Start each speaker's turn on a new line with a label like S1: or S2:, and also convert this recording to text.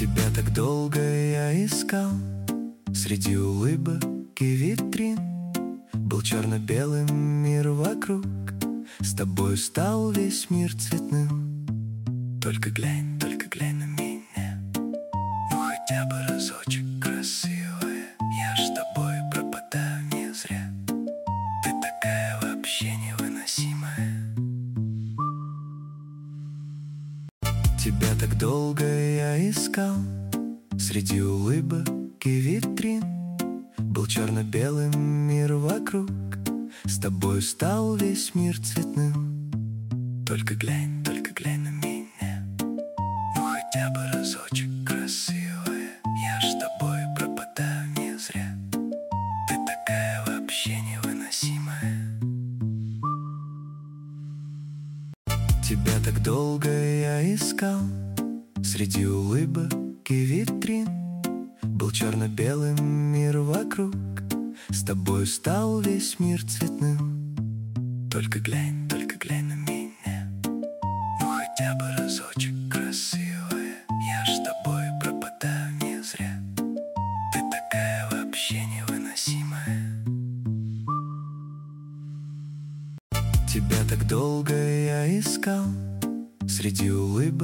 S1: Тебя так долго я искал среди улыбок и витрин. Был черно-белым мир вокруг, с тобою стал весь мир цветным. Только глянь на меня, ну хотя бы разочек, красивая. Я ж с тобой пропадаю не зря. Ты такая вообще невыносимая. Тебя так долго я искал среди улыбок и витрин. Был черно-белым мир вокруг, с тобою стал весь мир цветным. Только глянь на меня, ну хотя бы разочек, красивая. Я ж с тобой пропадаю не зря. Ты такая вообще невыносимая. Тебя так долго я искал среди улыбок и витрин. Был черно-белым мир вокруг, с тобою стал весь мир цветным. Только глянь на меня, ну хотя бы разочек, красивая. Я ж с тобой пропадаю не зря. Ты такая вообще невыносимая. Тебя так долго я искал среди улыбок